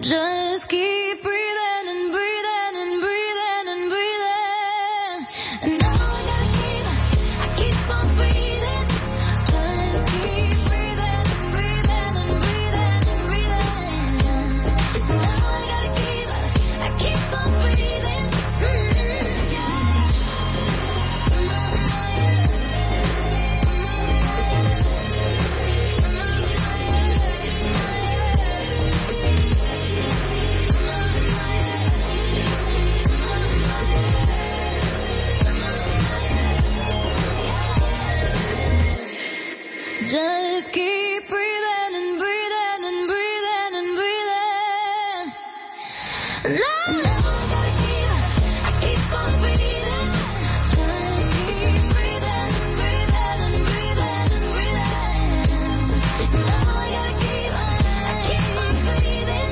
Just keep breathing and breathing and breathing and breathing. And now I gotta keep on breathing. Just keep breathing and breathing and breathing and breathing. And now I gotta keep on breathing. Just keep breathing and breathing and breathing and breathing. Now I gotta keep on breathing. Just keep breathing and breathing and breathing and breathing. Now I gotta keep on breathing.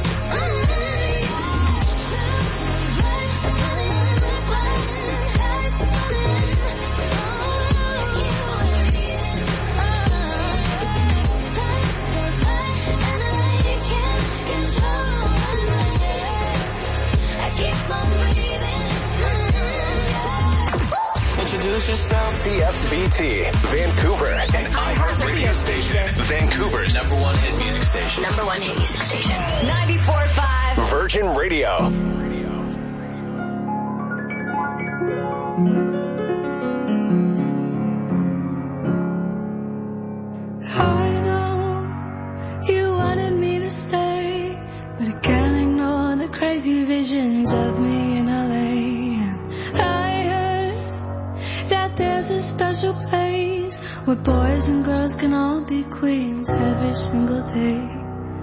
Introduce yourself. CFBT, Vancouver, an iHeartRadio station. Vancouver's number one hit music station. Number one hit music station. 94.5 Virgin Radio. I know you wanted me to stay, but I can't ignore the crazy visions of me in LA. I heard that there's a special place where boys and girls can all be queens every single day.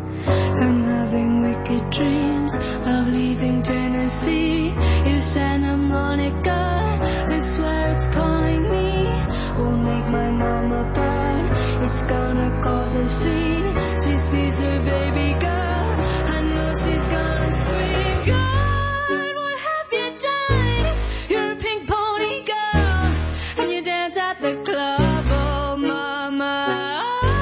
I'm having wicked dreams of leaving Tennessee. If Santa Monica, I swear it's calling me, won't make my mama proud. It's gonna cause a scene. She sees her baby girl, I know she's gonna scream. God, what have you done? You're a pink pony girl, and you dance at the club. Oh mama,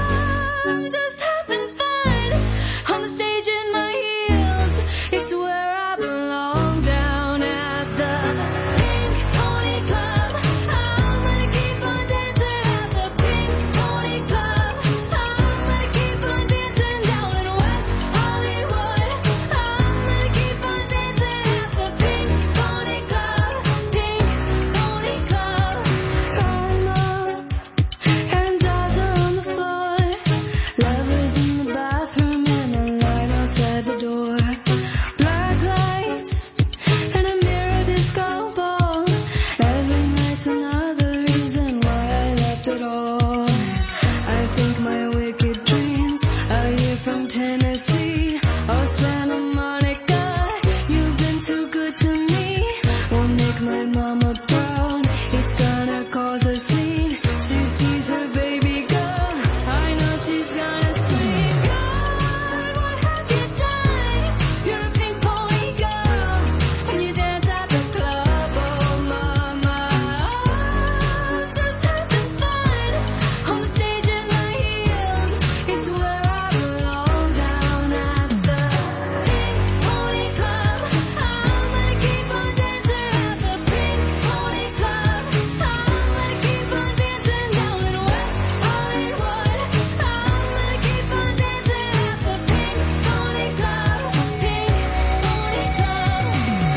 I'm just having fun on the stage in my heels. It's where I belong, down at the Pink Pony Club. I'm gonna keep on dancing at the Pink Pony Club. I'm gonna keep on dancing down in West Hollywood. I'm gonna keep on dancing at the Pink Pony Club. Pink Pony Club. I'm up and dolls are on the floor. Lovers in the bathroom and a line outside the door. Black lights and a mirror disco ball. Every night's another reason why I left it all. I think my wicked dreams are here from Tennessee. Oh, Santa Monica, you've been too good to me. Won't make my mama proud. It's gonna cause a scene. She sees her baby girl, I know she's gonna scream. God, what have you done? You're a pink pony girl, and you dance at the club. Oh mama, I'm just having fun on the stage in my heels. It's where I belong, down at the Pink Pony Club. I'm gonna keep on dancing at the Pink Pony Club. I'm gonna keep on dancing down in West Hollywood. I'm gonna keep on dancing at the Pink Pony Club. Pink Pony Club.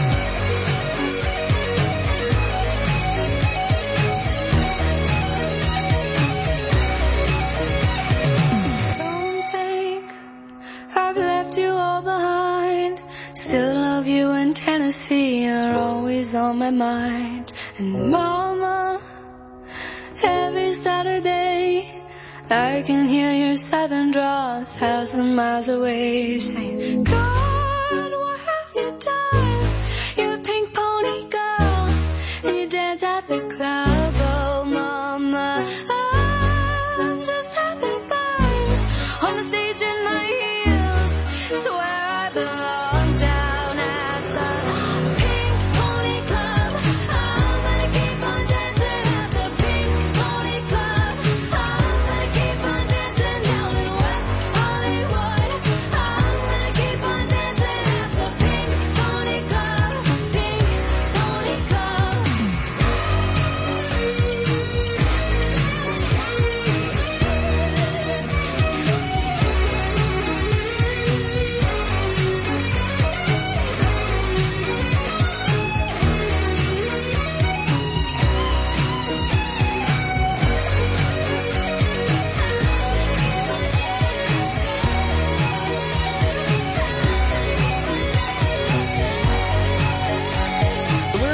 Don't think I've left you all behind. Still love you in Tennessee, you're always on my mind. And mama, every Saturday I can hear your southern drawl 1,000 miles away, saying, God, what have you done? You're a pink pony girl, and you dance at the club. Oh mama, I'm just having fun on the stage in my heels. It's where I belong, down at the Pink Pony Club. I'm gonna keep on dancing at the Pink Pony Club. I'm gonna keep on dancing down in West Hollywood. I'm gonna keep on dancing.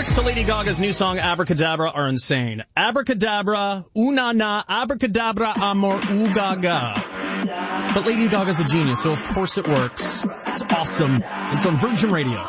lyrics to Lady Gaga's new song, Abracadabra, are insane. Abracadabra, na, abracadabra, amor, gaga. But Lady Gaga's a genius, so of course it works. It's awesome. It's on Virgin Radio.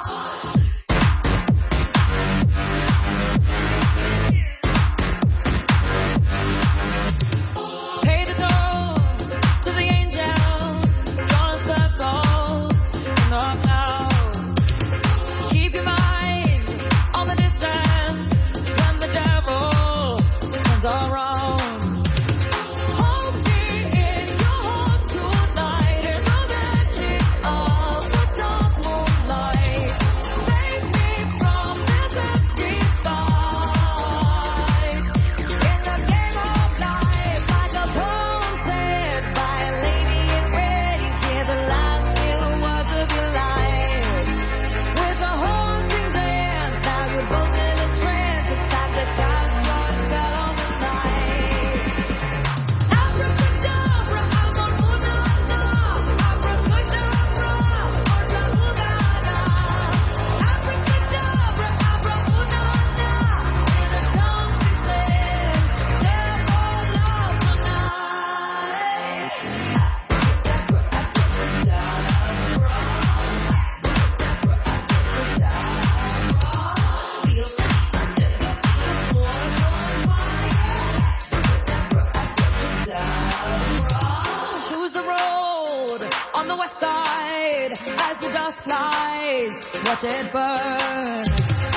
Watch it burn.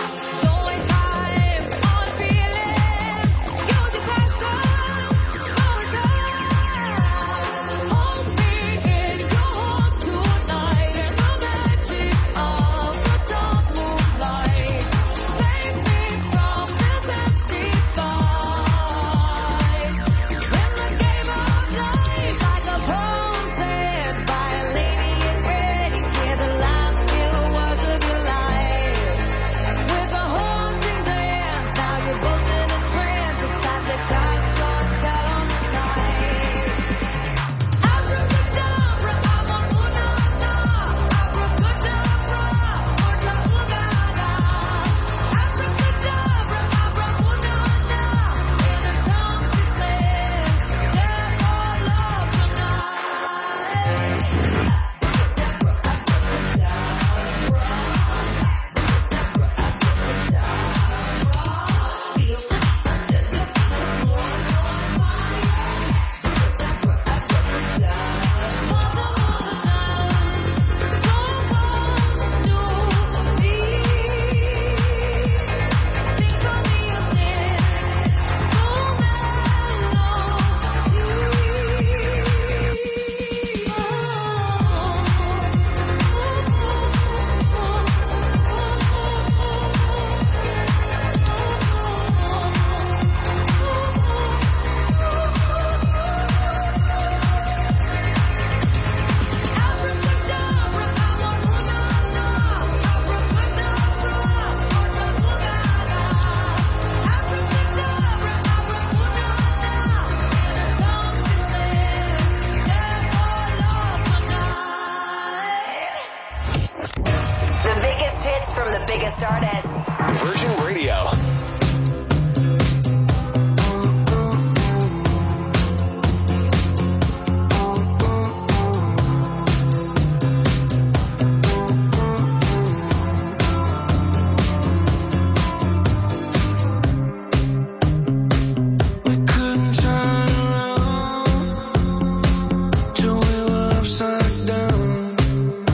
Virgin Radio.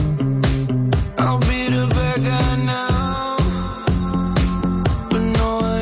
I'll be the bad guy now, but no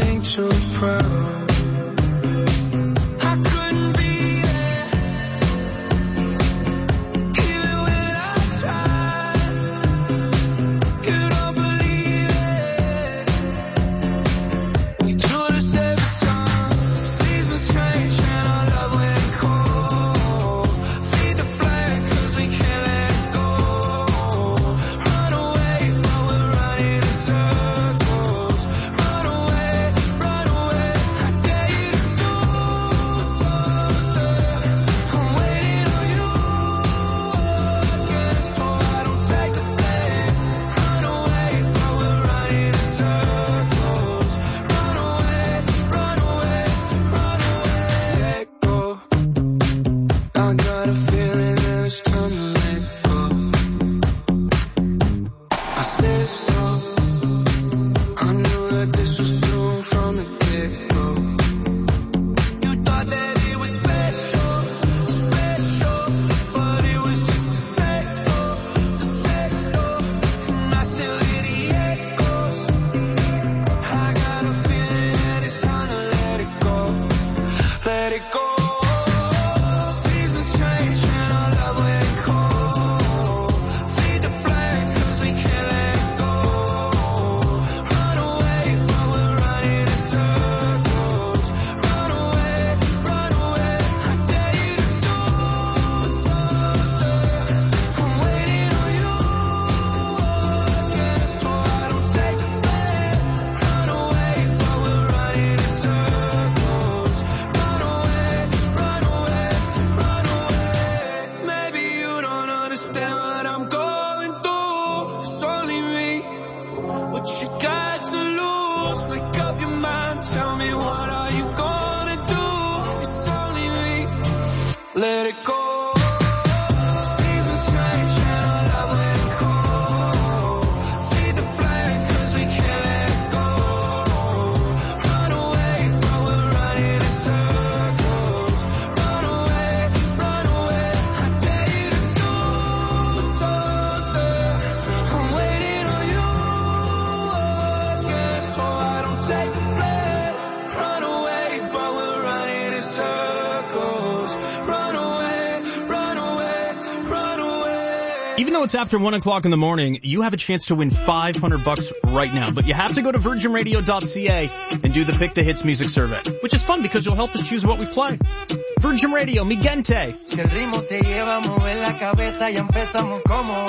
It's after 1 o'clock in the morning, you have a chance to win $500 right now, but you have to go to virginradio.ca and do the Pick the Hits music survey, which is fun because you'll help us choose what we play. Virgin Radio, mi gente. Si el ritmo te lleva a mover la cabeza, ya empezamos como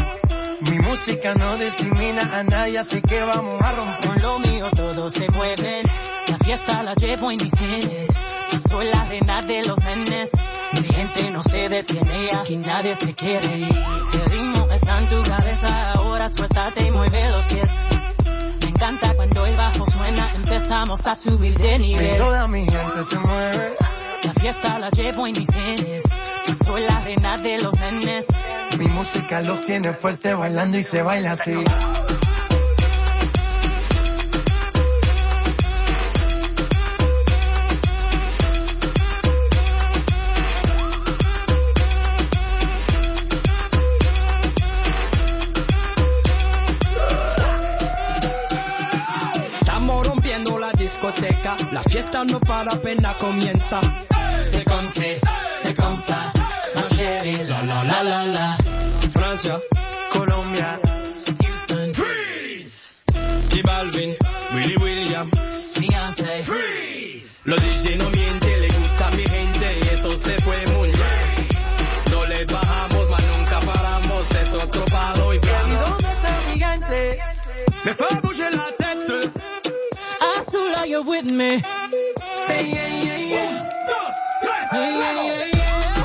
es. Mi música no discrimina a nadie, así que vamos a romper. Con lo mío todos se mueven, la fiesta la llevo en mis genes. Yo soy la reina de los nenes. Mi gente no se detiene, aquí nadie se quiere ir. Si el ritmo está en tu cabeza, ahora suéltate y mueve los pies. Me encanta cuando el bajo suena, empezamos a subir de nivel. Toda mi gente se mueve. La fiesta la llevo en mis genes. Yo soy la reina de los nenes. Mi música los tiene fuerte bailando y se baila así. La fiesta no para, apenas comienza. Se consta, más chévere, la la la la la. Francia, Colombia, Houston, Freeze. J Balvin, Willy William, Beyoncé, Freeze. Los DJ no mienten, le gusta a mi gente y eso se fue muy bien. No les bajamos, mas nunca paramos, es otro palo y plano. ¿Y dónde está el gigante? Me fue a bouger la tête. Azul, are you with me? Say yeah, yeah, yeah. 1, 2, 3, Yeah, yeah, yeah, yeah.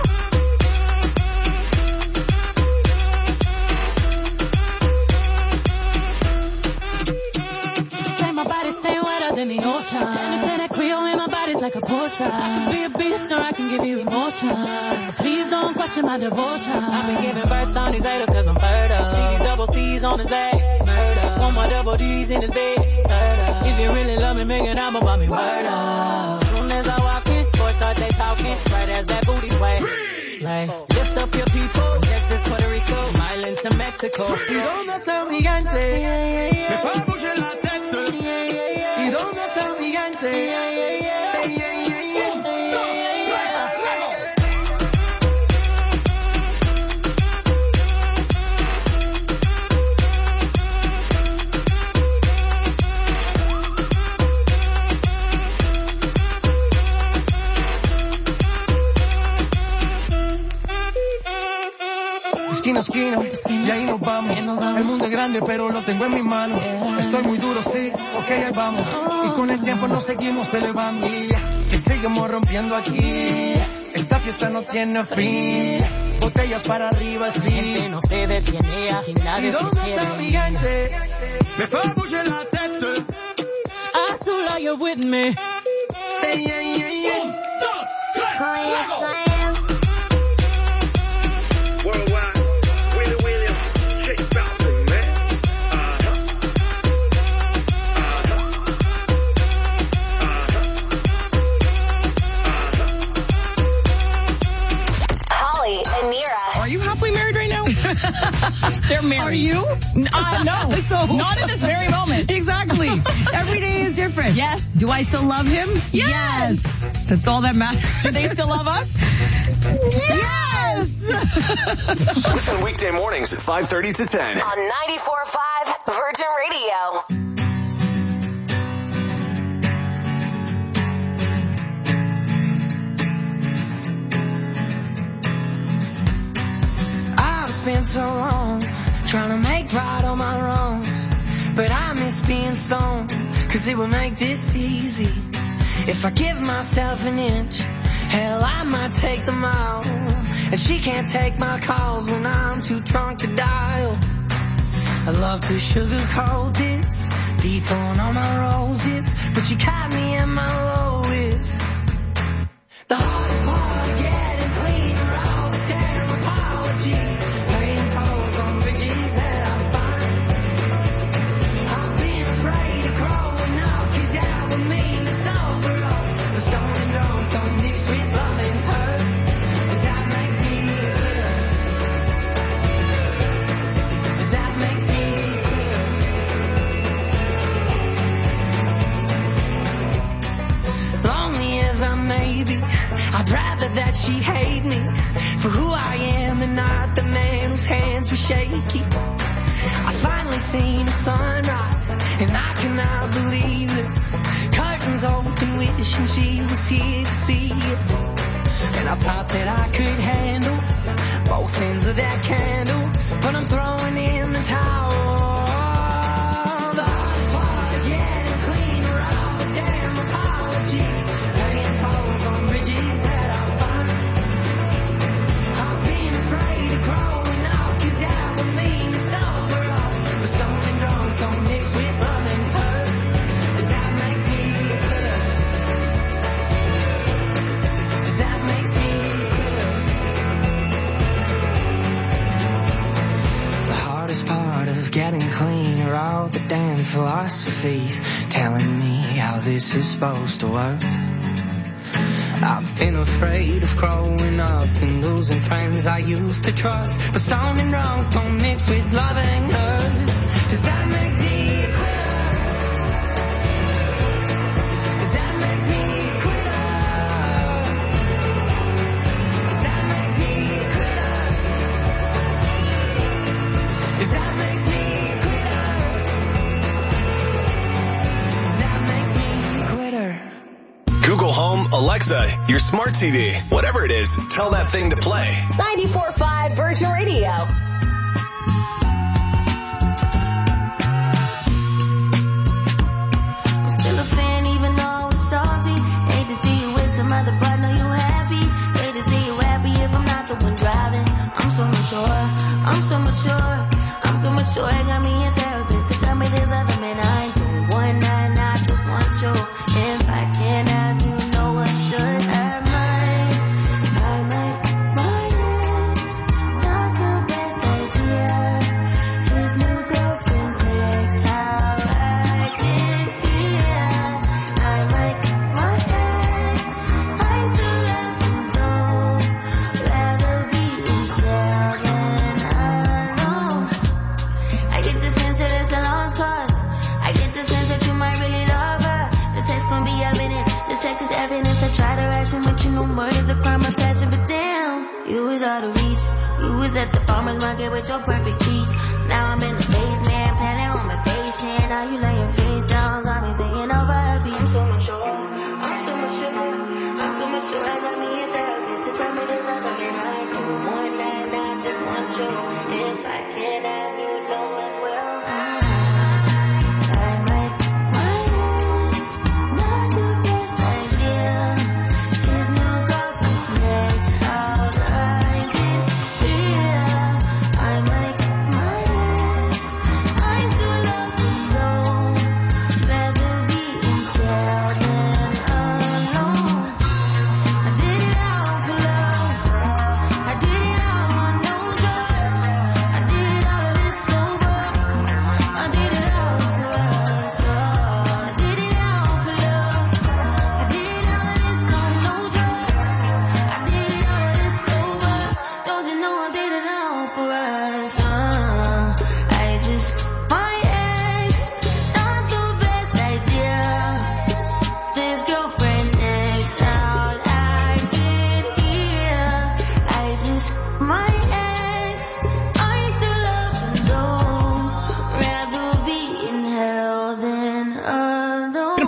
Say my body stay wetter than the ocean. And say that Creole in my body's like a potion. I can be a beast or I can give you emotion. Please don't question my devotion. I've been giving birth on these haters cause I'm fertile. See these double C's on his leg. Murder. Want my double D's in his bed. Sturda. If you really love me, make an album about me. Word up. Soon as I walk in, boys start they talking. Right as that booty sway. Slay. Lift up your people. Texas, Puerto Rico. Island to Mexico. ¿Y dónde está el gigante? Yeah, yeah, yeah. me fue a bouger la tête. Yeah, yeah, yeah. ¿Y dónde está el gigante? Yeah, yeah, yeah. Say yeah, yeah, yeah. 1, 2, Esquina a esquina, y ahí nos vamos. El mundo es grande, pero lo tengo en mis manos. Estoy muy duro, sí, ok, ahí vamos. Y con el tiempo nos seguimos elevando. Que seguimos rompiendo aquí. Esta fiesta no tiene fin. Botellas para arriba, Mi gente sí. no se detiene, aquí ¿Y nadie se dónde está el quiere. gigante? me fue a bouger la tête. Azul, are you with me? Say yeah, yeah, yeah. 1, 2, 3, Worldwide, Willie Williams, J Balvin, man. No, So- not at this very moment. Exactly. Every day is different. Yes. Do I still love him? Yes. That's all that matters. Do they still love us? Yes. Listen weekday mornings at 5:30 to 10. On 94.5 Virgin Radio. I've spent so long trying to make right all my wrongs, but I miss being stoned, 'cause it would make this easy. If I give myself an inch, hell, I might take the mile. And she can't take my calls when I'm too drunk to dial. I love to sugarcoat this, dethrone all my roses, but you caught me at my lowest. The hardest part of getting clean are all the damn apologies, paying tolls on bridges that I find. I've been afraid of growing up, 'cause that would mean it's over all. But stoned and drunk don't mix with love and hurt. Does that make me quitter? Does that make me quitter? Lonely as I may be, I'd rather that she hate me for who I am and not the man whose hands were shaky. I finally seen the sunrise and I cannot believe it. Curtains open wishing she was here to see it. And I thought that I could handle both ends of that candle, but I'm throwing in the towel. The hardest part of getting clean are all the damn apologies, paying tolls on bridges that I find. I've been afraid of growing up, 'cause that would mean it's over all. But stoned and drunk don't mix with love and hurt. Does that make me quitter? Does that make me quitter? The hardest part of getting clean are all the damn philosophies telling me how this is supposed to work. I've been afraid of growing up and losing friends I used to trust, but stoned and drunk don't mix with love and hurt. Does that make me quitter? Does that make me quitter? Does that make me quitter? Does that make me quitter? Does that make me quitter? Google Home, Alexa, your smart TV, whatever it is, tell that thing to play. 94.5 Virgin Radio. I'm still a fan even though it's salty. Hate to see you with some other, but know you happy. Hate to see you happy if I'm not the one driving. I'm so mature, I'm so mature, I'm so mature. It got me a therapist to tell me there's other men I do. One night, I just want you. If I can't have you, no one should. Not the best idea. His new girlfriend's next, how I can hear. I like my ex, I still let him go. Rather be in jail than alone. I get the sense that it's a lost cause. I get the sense that you might really love her. The sex gon' be evidence, the sex is evidence. I try to ration, but you know murder's a crime of passion. But damn, you was out of reach. You was at the farmer's market with your perfect peach. Now I'm in the basement, planning on my patient. Now you lay your face down, got me singing over a beat. I'm so mature, I'm so mature, I'm so mature. I got me a therapist to tell me there's nothing I do. One night, I just want you. If I can't have you, no one will. I like my ex, not the best idea. His new girlfriend's next, how I can hear. I like my ex,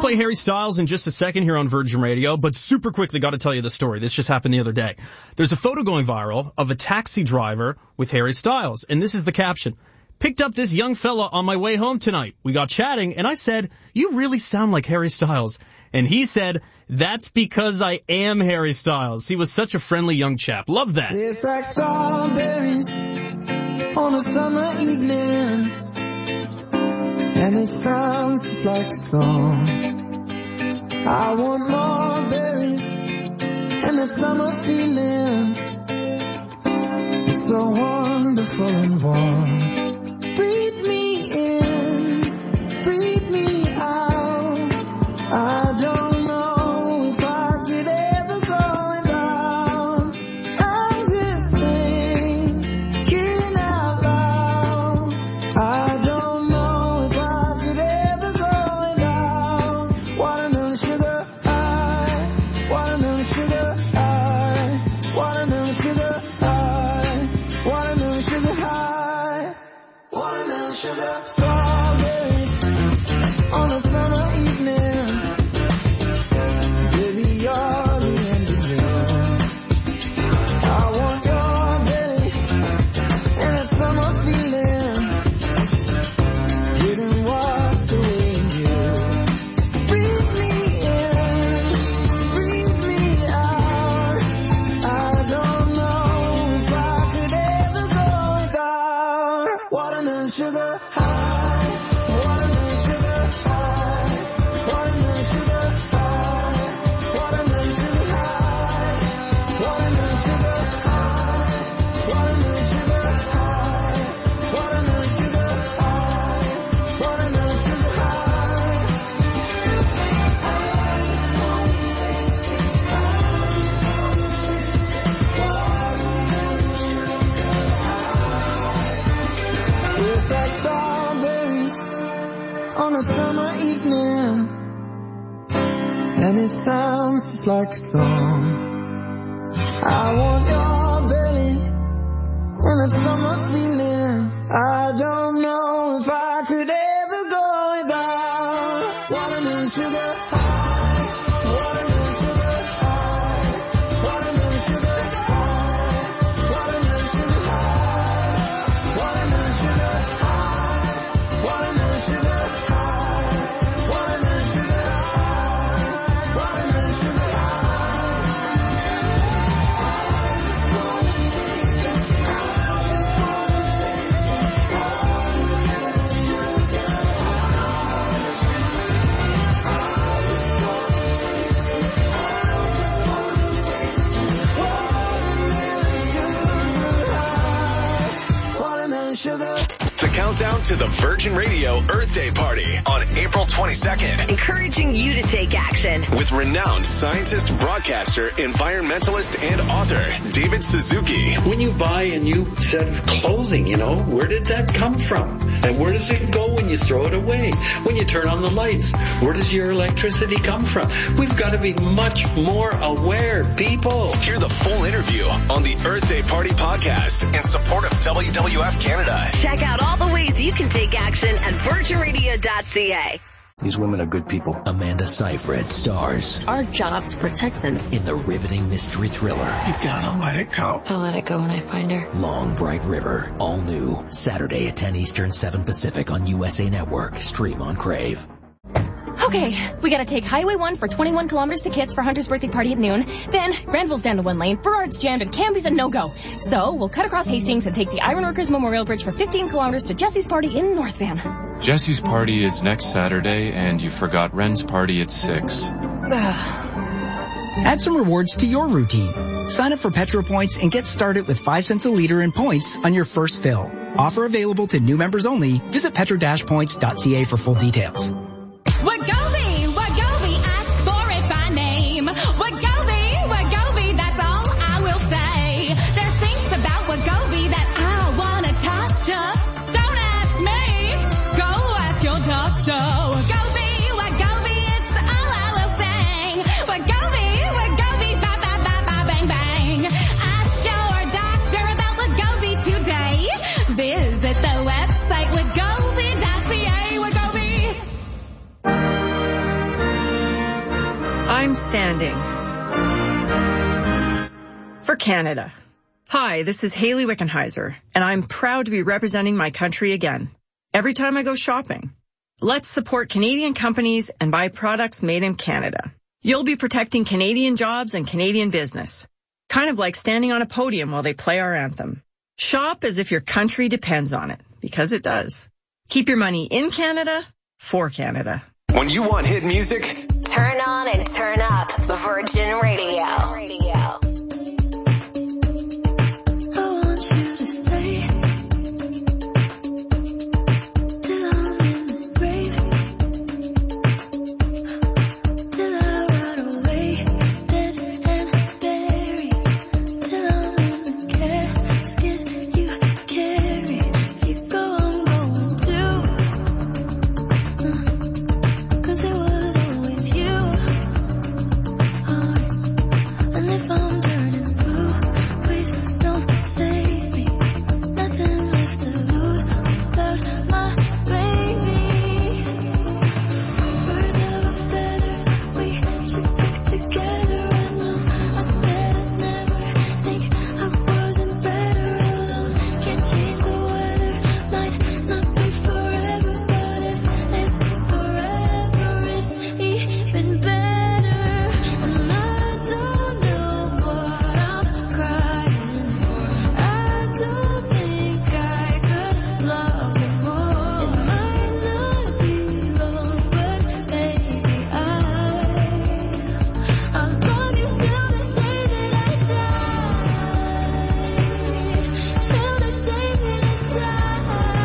play Harry Styles in just a second here on Virgin Radio, but super quickly got to tell you the story. This just happened the other day. There's a photo going viral of a taxi driver with Harry Styles, and this is the caption. Picked up this young fella on my way home tonight. We got chatting, and I said, you really sound like Harry Styles. And he said, that's because I am Harry Styles. He was such a friendly young chap. Love that. It's like strawberries on a summer evening, and it sounds just like a song. I want more berries and that summer feeling. It's so wonderful and warm. Breathe me in, breathe me out. I don't know if I could ever go without. I'm just thinking out loud. I don't know if I could ever go without. Watermelon sugar high, watermelon sugar high, watermelon sugar high, watermelon sugar high, watermelon sugar. Strawberries on a summer evening. Baby, you're the end of June. I want your belly and that summer feeling, getting washed away in you. Breathe me in, breathe me out. I don't know if I could ever go without. Watermelon sugar high, watermelon sugar high, watermelon sugar high, watermelon sugar high, watermelon sugar high, watermelon sugar high, watermelon sugar high, watermelon sugar high. I just want to taste it. I just want to taste it. Watermelon sugar high. Tastes like strawberries on a summer evening, and it sounds just like a song. I want your belly and that summer feeling. I don't know if I could ever go without. Watermelon sugar high, watermelon sugar high, watermelon sugar high, watermelon sugar high, watermelon sugar high, watermelon sugar high, watermelon sugar high, watermelon sugar high. Sugar. The countdown to the Virgin Radio Earth Day Party on April 22nd. Encouraging you to take action. With renowned scientist, broadcaster, environmentalist, and author, David Suzuki. When you buy a new set of clothing, where did that come from? And where does it go when you throw it away? When you turn on the lights, where does your electricity come from? We've got to be much more aware, people. Hear the full interview on the Earth Day Party podcast in support of WWF Canada. Check out all the ways you can take action at virginradio.ca. These women are good people. Amanda Seyfried stars. It's our job to protect them. In the riveting mystery thriller. You gotta let it go. I'll let it go when I find her. Long Bright River. All new. Saturday at 10 Eastern, 7 Pacific on USA Network. Stream on Crave. Okay, we gotta take Highway 1 for 21 kilometers to Kits for Hunter's birthday party at noon. Then, Granville's down to 1 lane, Burrard's jammed, and Canby's a no-go. So, we'll cut across Hastings and take the Ironworkers Memorial Bridge for 15 kilometers to Jesse's party in North Van. Jesse's party is next Saturday, and you forgot Ren's party at 6. Add some rewards to your routine. Sign up for Petro Points and get started with 5 cents a liter in points on your first fill. Offer available to new members only. Visit petro-points.ca for full details. Wegovy, ask for it by name. Wegovy, that's all I will say. There's things about Wegovy that I wanna talk to. Don't ask me, go ask your doctor. Wegovy, it's all I will say. Wegovy, bang, bang. Ask your doctor about Wegovy today. Visit the website Wegovy.ca. Wegovy. standing for Canada. Hi, this is Haley Wickenheiser, and I'm proud to be representing my country again. Every time I go shopping, let's support Canadian companies and buy products made in Canada. You'll be protecting Canadian jobs and Canadian business, kind of like standing on a podium while they play our anthem. Shop as if your country depends on it, because it does. Keep your money in Canada, for Canada. When you want hit music, turn on and turn up Virgin Radio. I want you to stay till I'm in the grave, till I rot away, dead and buried, till I'm in the casket you carry. If you go, I'm going too, 'cause it was always you. And if I'm turning blue, please don't save me. Nothing left to lose without my baby. Birds of a feather, we should stick together. I know I said I'd never think I wasn't better alone. Can't change the weather, might not be forever, but if it's forever, it's even better. And I don't know what I'm crying for. I don't think I could love you more. It might not be long, but baby, I'll love you till the day that I die. Till the day that I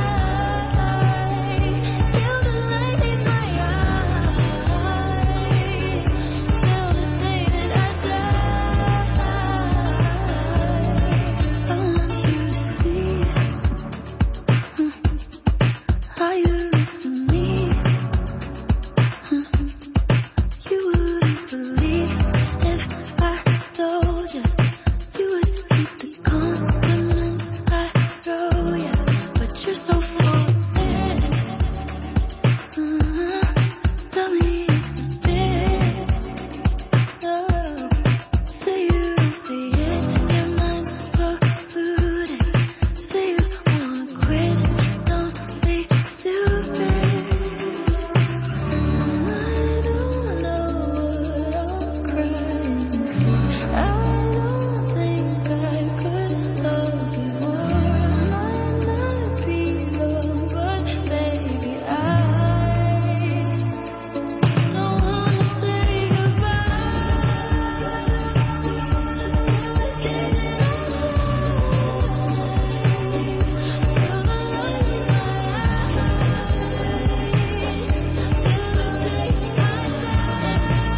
die. Till the light leaves my eyes. Till the day that I die. I want you to see how you look to me. You wouldn't believe if I told you. You would keep the compliments I throw you, but you're so full of it. Tell me it's a bit. Oh, say you don't see it, your mind's polluted. Say you wanna quit, don't be stupid. And I don't know what I'm crying for. I don't think I could love you more. Might not be long, but baby, I don't wanna say goodbye. Just till the day that I die. Till the light leaves my eyes. Till the day I die.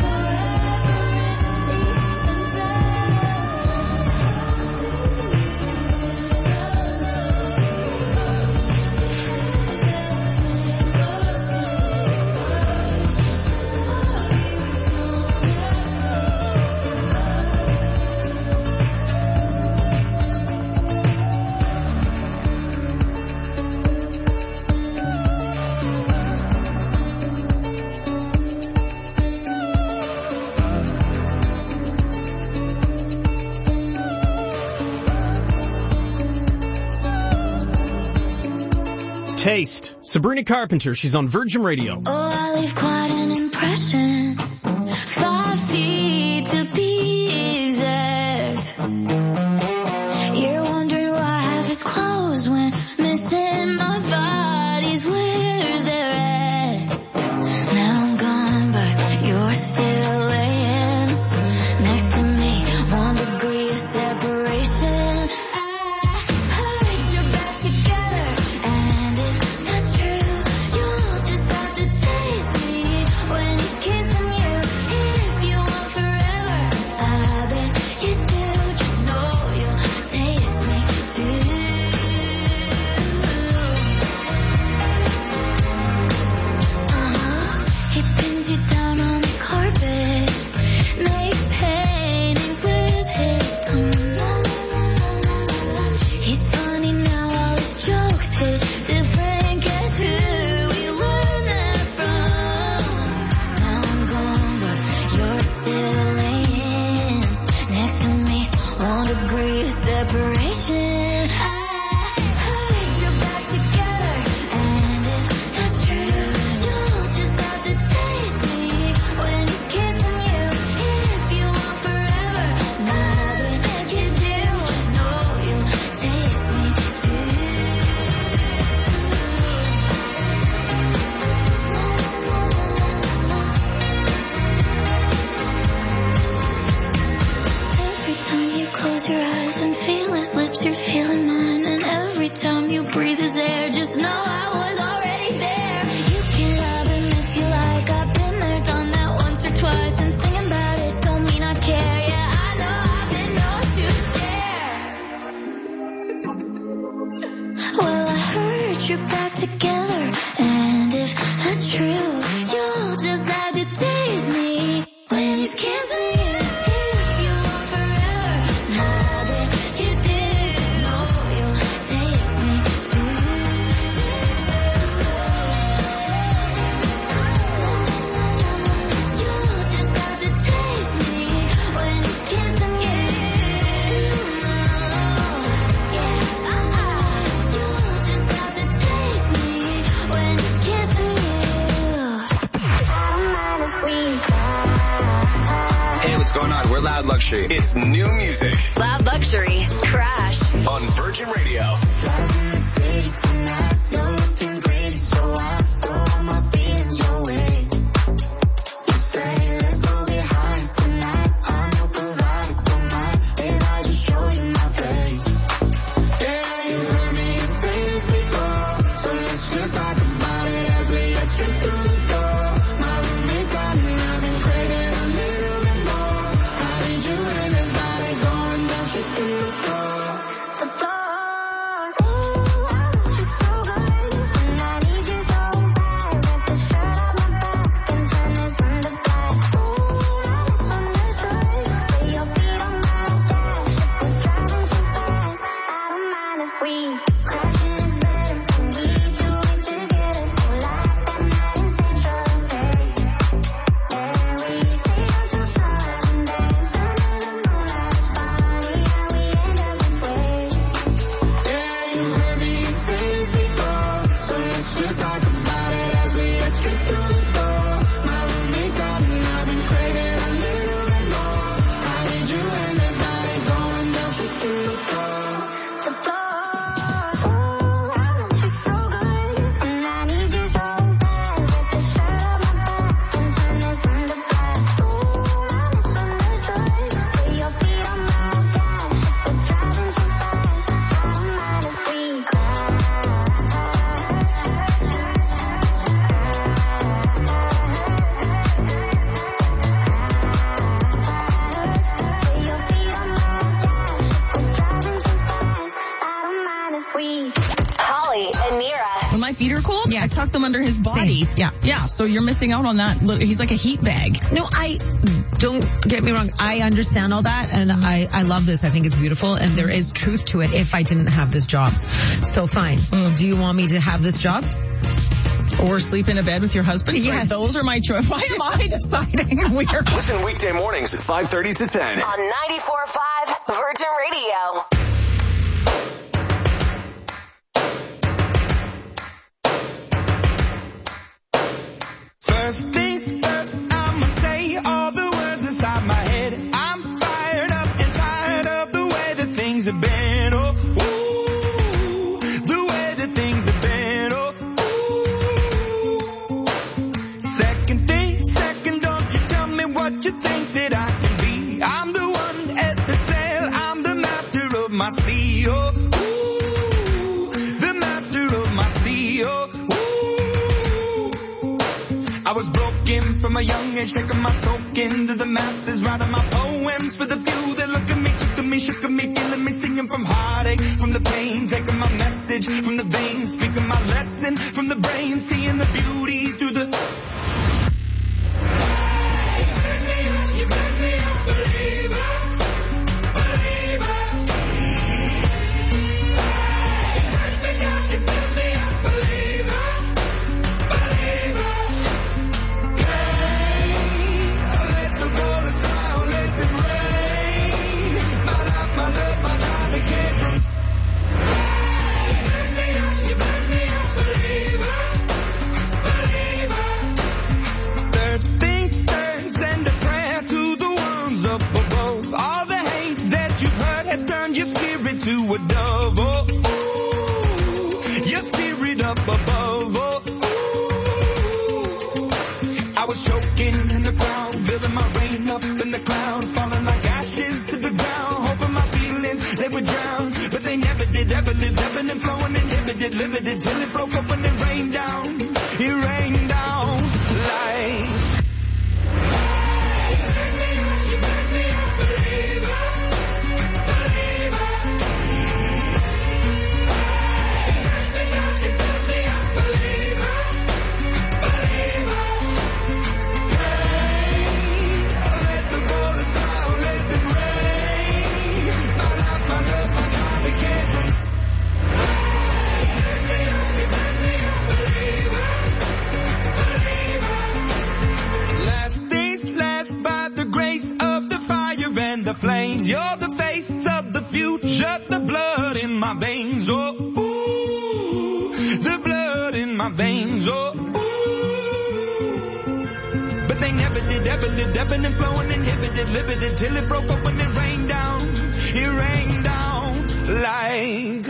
Taste. Sabrina Carpenter. She's on Virgin Radio. Oh, I leave quite an impression. 5 feet to be exact. You're wondering why half is closed when missing my body's where they're at. Now I'm gone, but you're still laying next to me. 1 degree of separation. I heard you're back together, and if that's true, you'll just have to taste me when you kiss what's going on? We're Loud Luxury. It's new music Loud Luxury, Crash. on Virgin Radio. Tuck them under his body. Yeah. Yeah, so you're missing out on that. Look, he's like a heat bag. No, don't get me wrong. I understand all that, and I love this. I think it's beautiful, and there is truth to it if I didn't have this job. So fine. Do you want me to have this job? Or sleep in a bed with your husband? Yes. Right, those are my choice. Why am I deciding? Weird. Listen weekday mornings at 5:30 to 10. On 94.5 Virgin Radio. First things first, I'ma say all the words inside my head. I'm fired up and tired of the way that things have been. Oh, ooh, the way that things have been. Oh, ooh. Second thing, second, don't you tell me what you think that I can be. I'm the one at the sail, I'm the master of my sea. Oh, ooh, the master of my sea. Oh, I was broken from a young age, taking my soak into the masses, writing my poems for the few that look at me, took to me, shook at me, feeling me, singing from heartache, from the pain, taking my message from the veins, speaking my lesson from the brain, seeing the beauty through the... You make me a believer, believer. You make me a believer, believer. Turn your spirit to a dove, oh, ooh, your spirit up above, oh, ooh. I was choking in the ground, building my rain up in the cloud, falling like ashes to the ground, hoping my feelings, they would drown, but they never did, ever lived, ebbing and flowing, inhibited, limited, till it broke up and it rained down, like... Flames, you're the face of the future, the blood in my veins, oh, ooh, the blood in my veins, oh, ooh. But they never did, ebbing, ebbing and flowing, inhibited, limited, till it broke up when it rained down. It rained down like...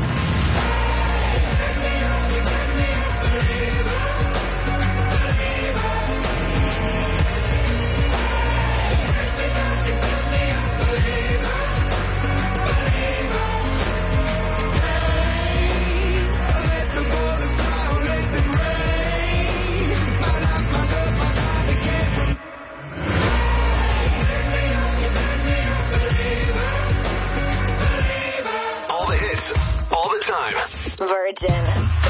All the time. Virgin.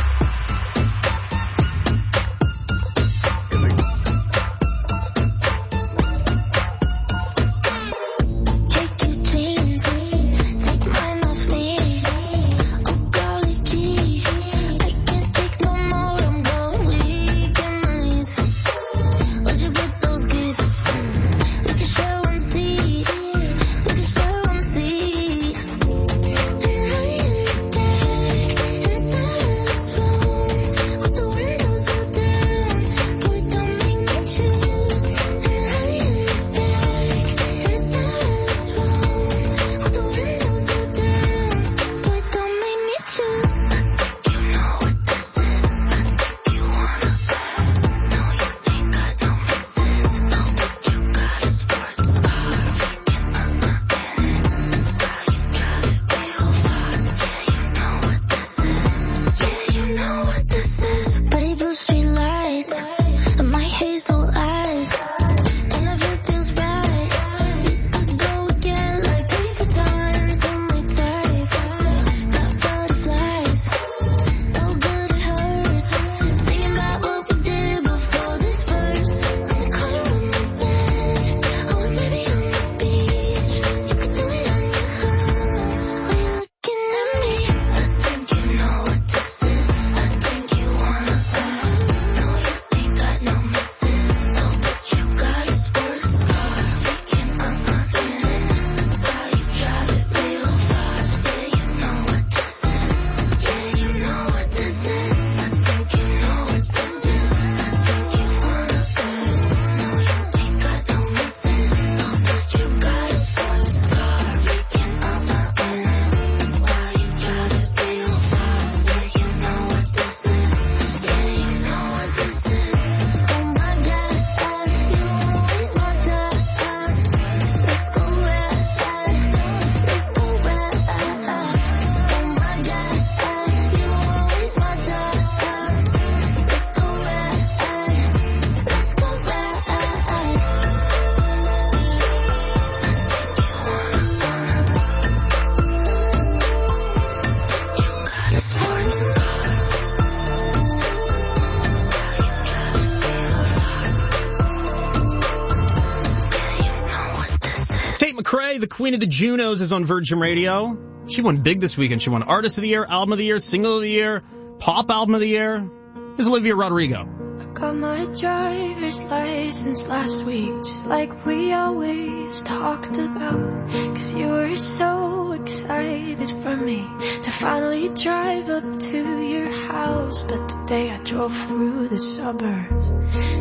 The Queen of the Junos is on Virgin Radio. She won big this weekend. She won Artist of the Year, Album of the Year, Single of the Year, Pop Album of the Year. Here's Olivia Rodrigo. Got my driver's license last week, just like we always talked about. 'Cause you were so excited for me to finally drive up to your house. But today I drove through the suburbs,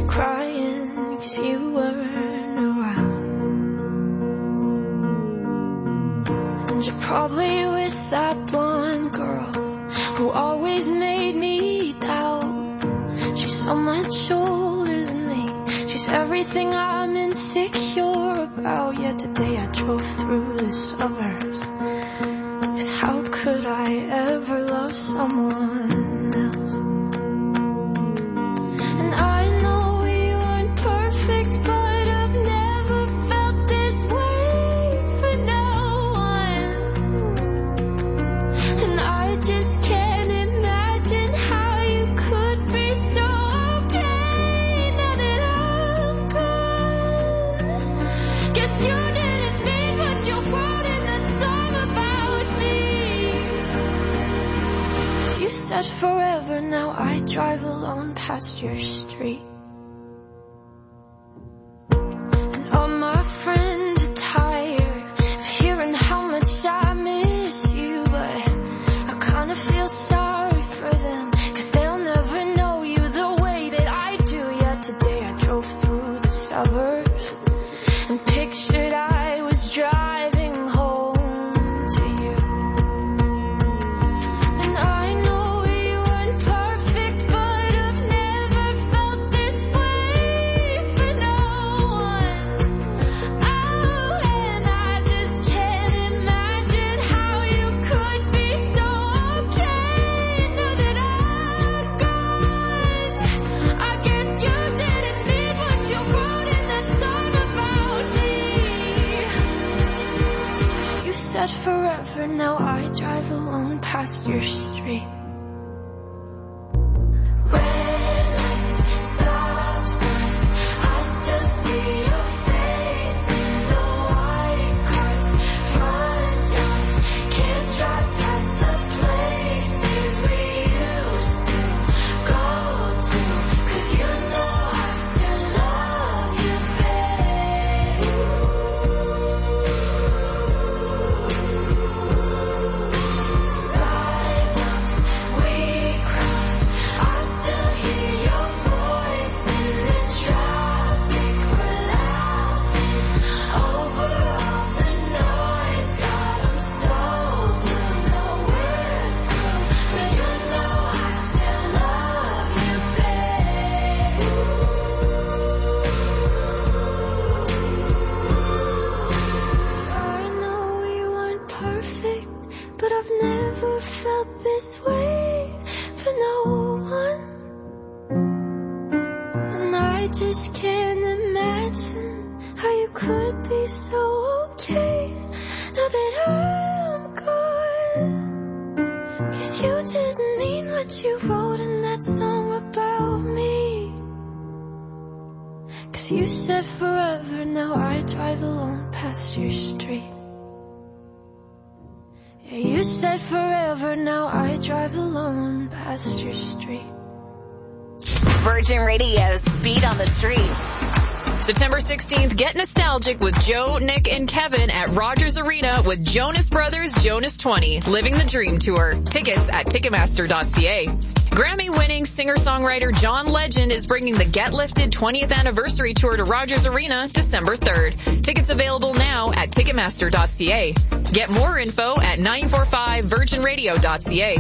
crying 'cause you weren't around. And you're probably with that blonde girl who always made me doubt. She's so much older than me. She's everything I'm insecure about. Yet today I drove through the suburbs. 'Cause how could I ever love someone else? And I know we weren't perfect, but I've never felt this way for no one. And I just can't imagine how you could be so okay now that I'm gone. Guess you didn't mean what you wrote in that song about me. 'Cause you said forever, now I drive alone past your street. And all my friends are tired of hearing how much I miss you, but I kinda feel sorry for them, 'cause they'll never know you the way that I do. Yet today I drove through the suburbs, said forever, now I drive alone past your street. Red lights, stop signs, I still see your face in the white cars, front yards, can't drive past the places we used to go to, 'cause you know I still love you, babe. Sidewalks we crossed, I still hear your voice in the traffic. We're laughing over all the noise. God, I'm so blue, no words through, but you know I still love you, babe. I know we weren't perfect, but I've never felt this way for no one. And I just can't imagine how you could be so okay now that I'm gone. 'Cause you didn't mean what you wrote in that song about me. 'Cause you said forever, now I drive alone past your street. Yeah, you said forever, now I drive alone past your street. Virgin Radio's Beat on the Street. September 16th, get nostalgic with Joe, Nick, and Kevin at Rogers Arena with Jonas Brothers Jonas 20, Living the Dream Tour. Tickets at Ticketmaster.ca. Grammy-winning singer-songwriter John Legend is bringing the Get Lifted 20th Anniversary Tour to Rogers Arena December 3rd. Tickets available now at Ticketmaster.ca. Get more info at 945virginradio.ca.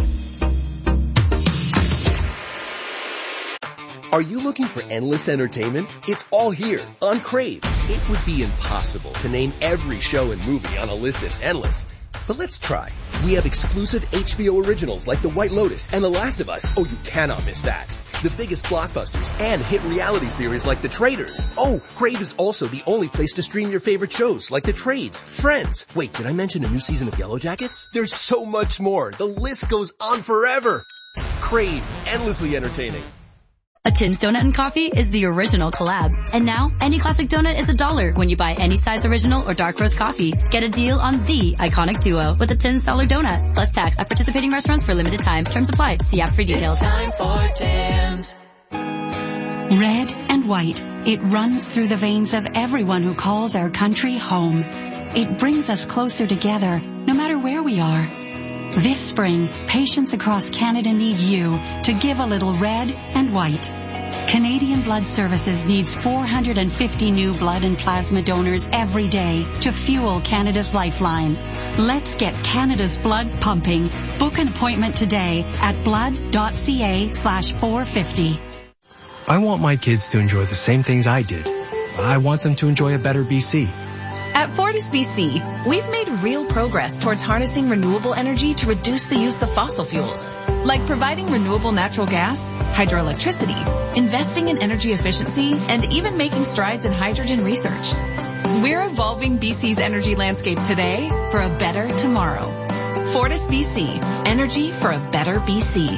Are you looking for endless entertainment? It's all here on Crave. It would be impossible to name every show and movie on a list that's endless. But let's try. We have exclusive HBO originals like The White Lotus and The Last of Us. Oh, you cannot miss that. The biggest blockbusters and hit reality series like The Traitors. Oh, Crave is also the only place to stream your favorite shows like The Trades, Friends. Wait, did I mention a new season of Yellow Jackets? There's so much more. The list goes on forever. Crave, endlessly entertaining. A Tim's Donut and Coffee is the original collab. And now, any classic donut is $1 when you buy any size original or dark roast coffee. Get a deal on the iconic duo with a Tim's $1 donut, plus tax at participating restaurants for limited time. Terms apply. See app for details. It's time for Tim's. Red and white. It runs through the veins of everyone who calls our country home. It brings us closer together, no matter where we are. This spring, patients across Canada need you to give a little red and white. Canadian Blood Services needs 450 new blood and plasma donors every day to fuel Canada's lifeline. Let's get Canada's blood pumping. Book an appointment today at blood.ca/450. I want my kids to enjoy the same things I did. I want them to enjoy a better BC. At Fortis BC, we've made real progress towards harnessing renewable energy to reduce the use of fossil fuels, like providing renewable natural gas, hydroelectricity, investing in energy efficiency, and even making strides in hydrogen research. We're evolving BC's energy landscape today for a better tomorrow. Fortis BC, energy for a better BC.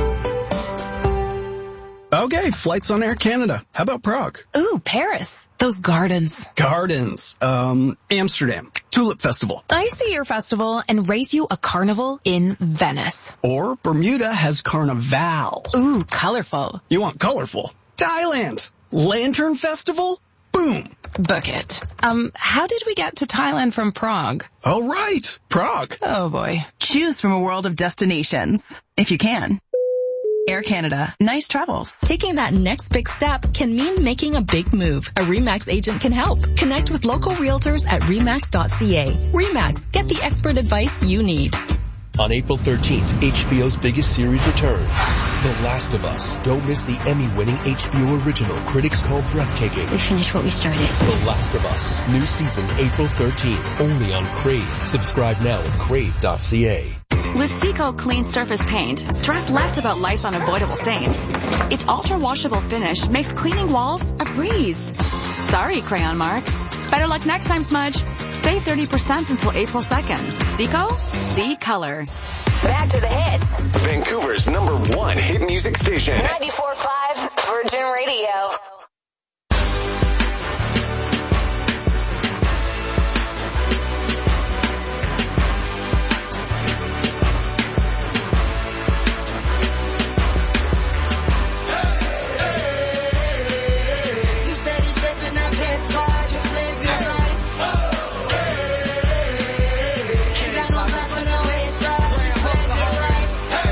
Okay, flights on Air Canada. How about Prague? Ooh, Paris. Those gardens. Gardens. Amsterdam. Tulip Festival. I see your festival and raise you a carnival in Venice. Or Bermuda has Carnival. Ooh, colorful. You want colorful? Thailand. Lantern Festival? Boom. Book it. How did we get to Thailand from Prague? Oh, right. Prague. Oh, boy. Choose from a world of destinations, if you can. Air Canada. Nice travels. Taking that next big step can mean making a big move. A RE/MAX agent can help. Connect with local realtors at RE/MAX.ca. RE/MAX, get the expert advice you need. On April 13th, HBO's biggest series returns, The Last of Us. Don't miss the Emmy-winning HBO original critics call breathtaking. We finished what we started. The Last of Us. New season April 13th. Only on Crave. Subscribe now at crave.ca. With Seco Clean Surface Paint, stress less about life's unavoidable stains. Its ultra-washable finish makes cleaning walls a breeze. Sorry, Crayon Mark. Better luck next time, Smudge. Save 30% until April 2nd. Seco? See color. Back to the hits. Vancouver's #1 hit music station. 94.5 Virgin Radio. You steady chasing that paper, just live your life. Ain't got no time for no haters, just live your life.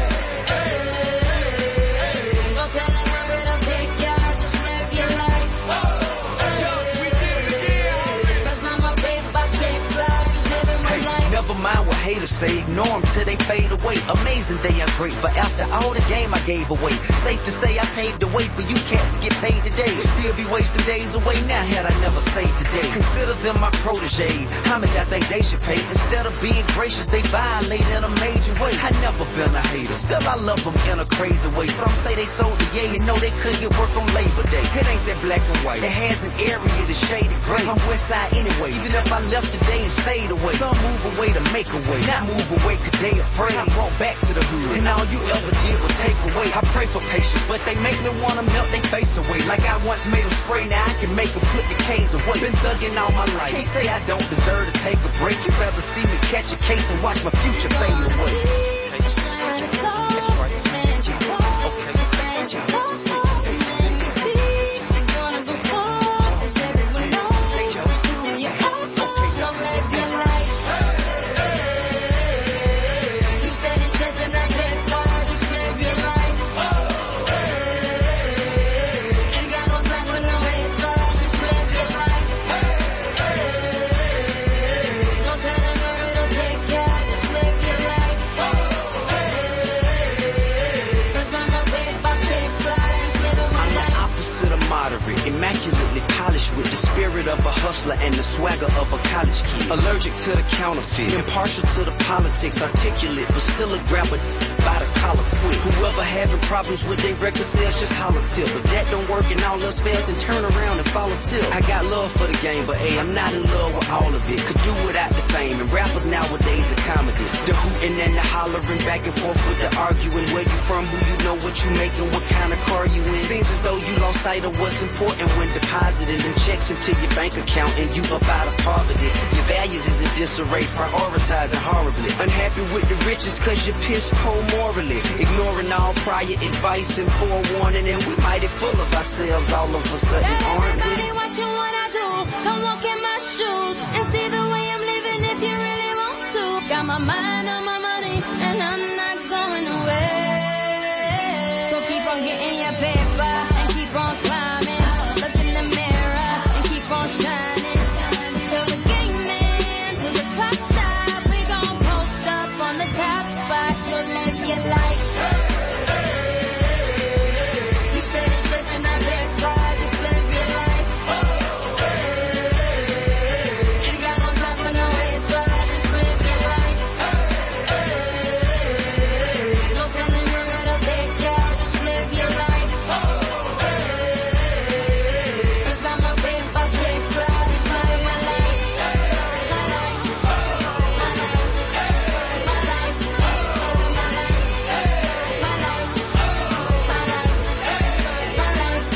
Don't tell them where it'll take ya, just live your life. Cause I'm a paper chaser, just living my life. Never mind what haters say, ignore them till they fade away. Amazing they are great, but after all the game I gave away. Safe to say I paved the way for you cats to get paid today. Still be wasting days away now had I never saved the day. Consider them my protege, how much I think they should pay. Instead of being gracious, they violate in a major way. I never been a hater, still I love them in a crazy way. Some say they sold the yay and know they couldn't get work on Labor Day. It ain't that black and white, it has an area that's shaded gray. I'm west side anyway, even if I left today and stayed away. Some move away to make a way, not move away cause they afraid. I brought back to the hood, and all you ever did was take away. I pray for patience, but they make me wanna melt their face away. Like I once made them spray, now I can make them put the K's away. Been thugging all my life, can't say I don't deserve to take a break. You'd rather see me catch a case and watch my future fade away. That's right. Immaculately polished with the spirit of a hustler and the swagger of a college kid. Allergic to the counterfeit, impartial to the politics, articulate but still a grabber by the collar quick. Whoever having problems with their record sales, just holler tip. If that don't work and all else fails, then turn around and follow tip. I got love for the game, but hey, I'm not in love with all of it. Could do without the fame, and rappers nowadays are comedy. The hooting and the hollering, back and forth with the arguing. Where you from, who you know, what you making, what kind of car you in. Seems as though you lost sight of what's important when depositing them checks into your bank account and you up out of poverty. Your values is in disarray, prioritizing horribly. Unhappy with the riches cause you're piss poor morally. Ignoring all prior advice and forewarning, and we mighty full of ourselves all of a sudden, aren't we? Everybody watching what I do, come walk in my shoes and see the way I'm living if you really want to. Got my mind on my money and I'm not going away. So keep on getting your paper and keep on climbing. Look in the mirror and keep on shining. Till the game ends, till the clock stops, we gon' post up on the top spot. So live your life. You steady chasing that paper, just live your life. Ain't got no time for no haters, just live your life. No telling where it'll take ya, just live your life. Cause I'm a paper chaser, just living my life. My life, my life, my life, living my life. My life, my life, my life.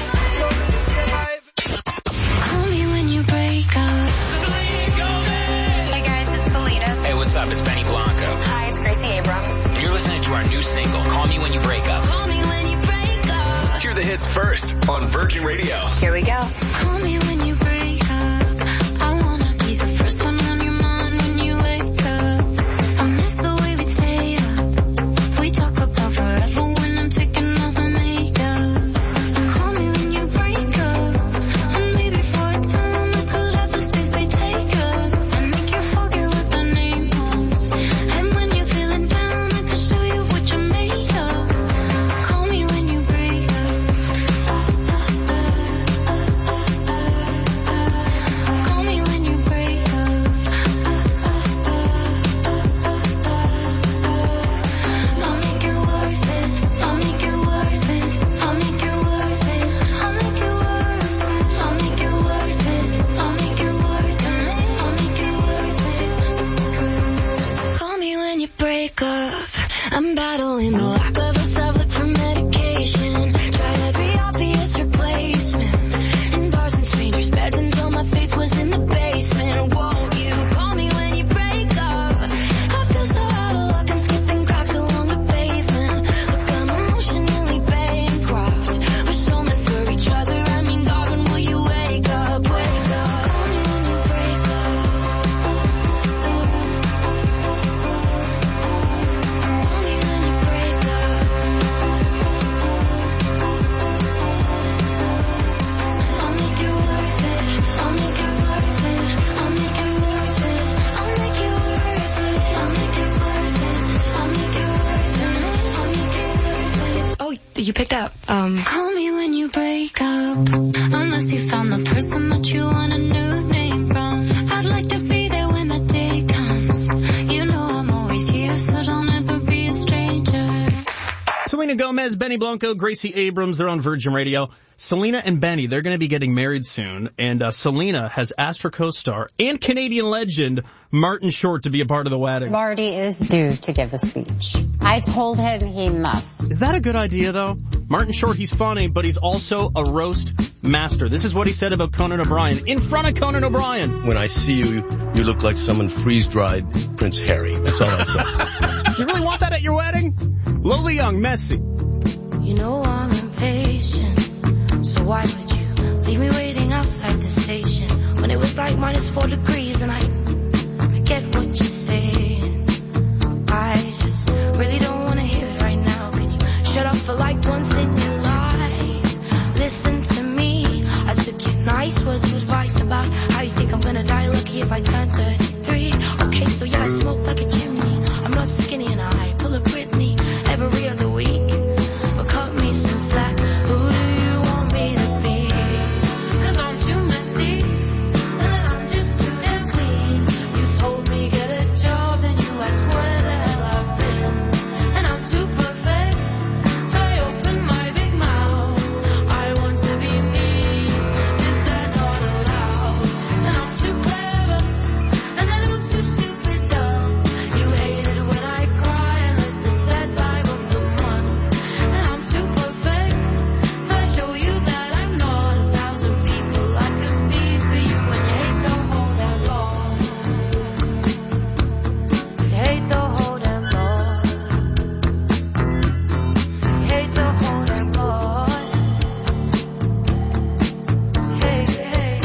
Call me when you break up. Hey guys, it's Selena. Hey, what's up? It's Benny Blanco. Hi, it's Gracie Abrams. And you're listening to our new single, Call Me When You Break Up. Call me when you break up. Hear the hits first on Virgin Radio. Here we go. Call me when you break up. I wanna be the first one on your mind when you wake up. I miss the way we stay up. We talk about forever when I'm taking off my makeup. Call me when you break up. And maybe for a time I could have the space they take up. And make you forget what the name was. And when you're feeling down, I can show you what you're made of. Call me when you break up. you picked up. Call me when you break up, unless you found the person that you want a new name from. I'd like to be there when the day comes. You know I'm always here, so don't ever be a stranger. Selena Gomez, Benny Blanco, Gracie Abrams, they're on Virgin Radio. Selena and Benny, they're going to be getting married soon, and Selena has asked her co-star and Canadian legend Martin Short to be a part of the wedding. Marty is due to give a speech. I told him he must. Is that a good idea, though? Martin Short, he's funny, but he's also a roast master. This is what he said about Conan O'Brien in front of Conan O'Brien. When I see you, you look like someone freeze-dried Prince Harry. That's all I say. Do you really want that at your wedding? Lola Young, Messy. You know I'm impatient, so why would you leave me waiting outside the station when it was like -4 degrees? And I get what you're saying. I just really don't want to hear it right now. Can you shut up for like once in your life? Listen to me. I took your nice words of advice about how you think I'm gonna die lucky if I turn 33. Okay, so yeah, I smoke like a chimney. I'm not skinny and I pull a Britney every other week. But cut me some slack. Who do you want me to be? 'Cause I'm too messy and I'm just too damn clean. You told me get a job and you asked where the hell I've been. And I'm too perfect, so I open my big mouth. I want to be me, is that not allowed? And I'm too clever, and then I'm too stupid dumb. You hate it when I cry unless it's that time of the month. And I'm too perfect, so I show you that I'm not 1,000 people I could be for you. And you hate the whole damn law. You hate the whole damn law. You hate the whole damn law. Hey, hey.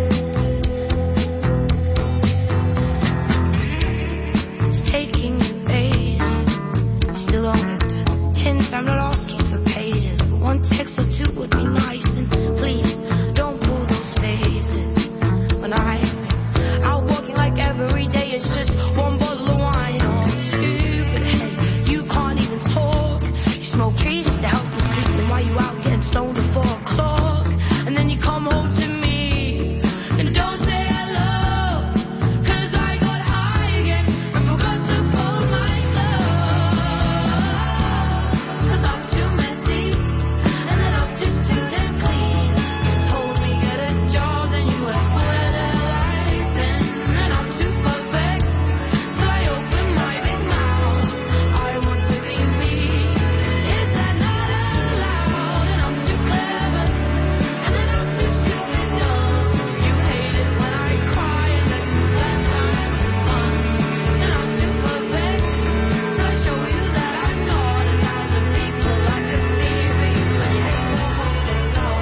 It's taking you ages. You still don't get the hints. I'm not asking for pages, but one text or two would be nice. And please don't pull those faces when I'm out walking like every day. It's just one bottle of wine or two. But hey, you can't even talk. You smoke trees to help you sleep. Then why you out getting stoned at 4 o'clock? And then you come home to me and don't say hello. 'Cause I got high again and forgot to fold my clothes. 'Cause I'm too messy and then I'm just too damn clean. You told me get a job, then you asked where the hell I've been. And I'm too perfect, so I open my big mouth. I want to be me, is that not allowed? And I'm too clever, and then I'm too stupid dumb. You hate it when I cry unless it's that time of the month. And I'm too perfect, so I show you that I'm not 1,000 people I could be for you. And you hate the whole damn law.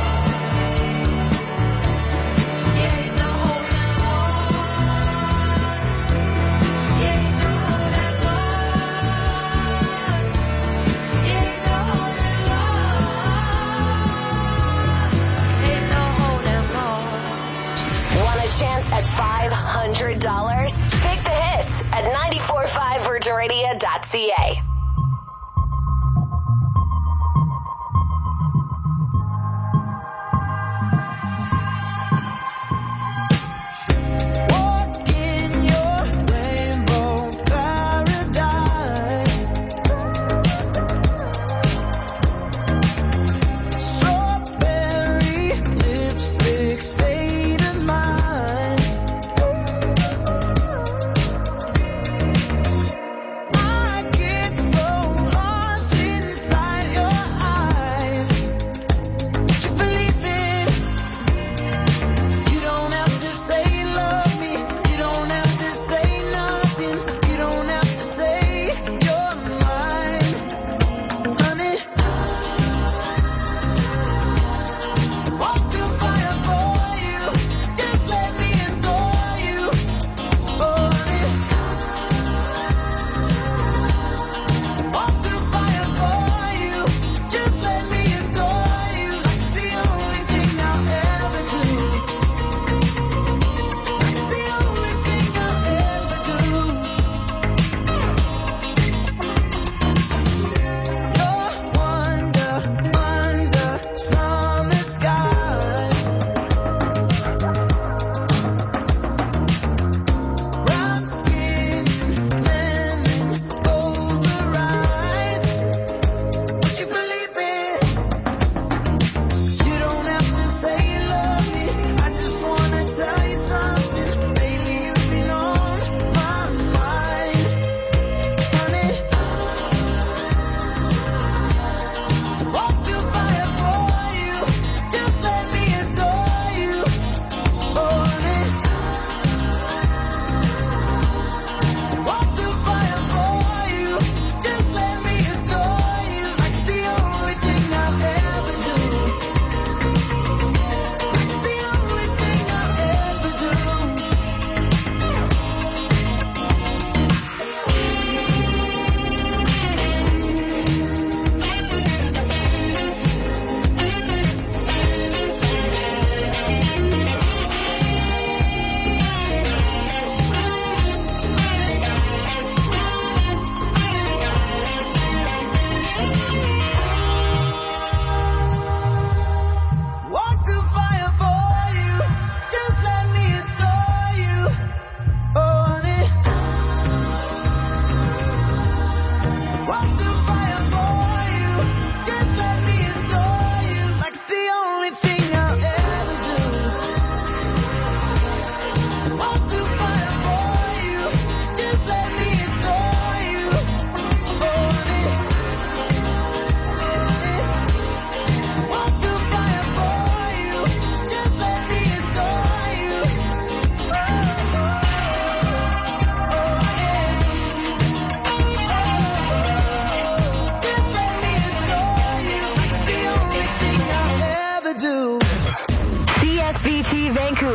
You hate the whole damn law. You hate the whole damn law. You hate the whole damn law. You hate the whole damn law. Want a chance at $500? Take the hits at 945virginradio.ca. I get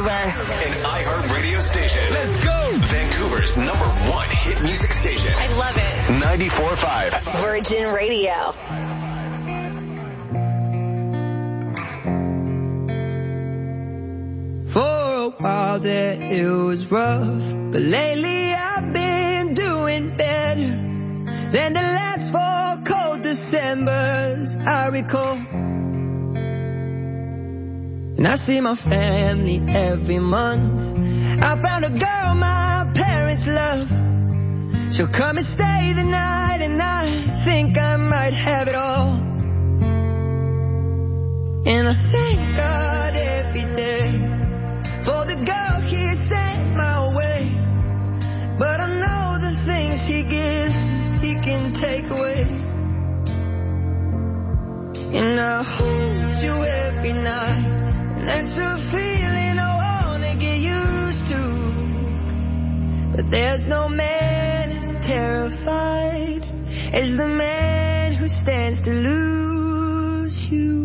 Vancouver. An iHeart radio station. Let's go. Vancouver's #1 hit music station. I love it. 94.5. Virgin Radio. For a while there it was rough, but lately I've been doing better than the last 4 cold Decembers I recall. And I see my family every month. I found a girl my parents love. She'll come and stay the night, and I think I might have it all. And I thank God every day for the girl he sent my way. But I know the things he gives me, he can take away. And I hold you every night, and that's a feeling I wanna get used to. But there's no man as terrified as the man who stands to lose you.